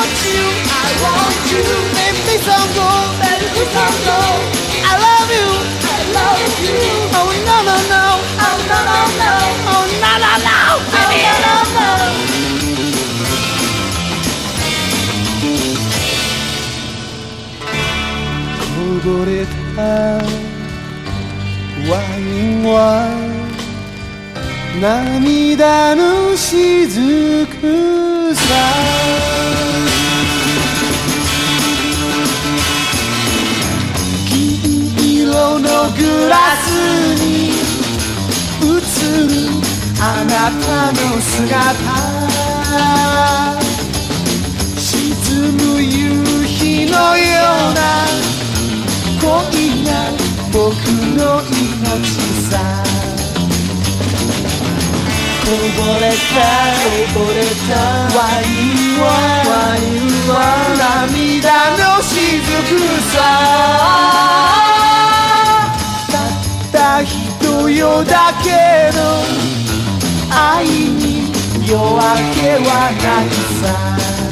you, I want you. Let me some go, let me some go. I love you, I love you. Oh no no no, oh no no no, oh no no no, baby. Oh no no no.こぼれたワインは涙の雫さ。金色のグラスに映るあなたの姿、沈む夕日のような恋が僕の命さ。こぼれたワインは涙の雫さ。たった一夜だけの愛に夜明けはないさ。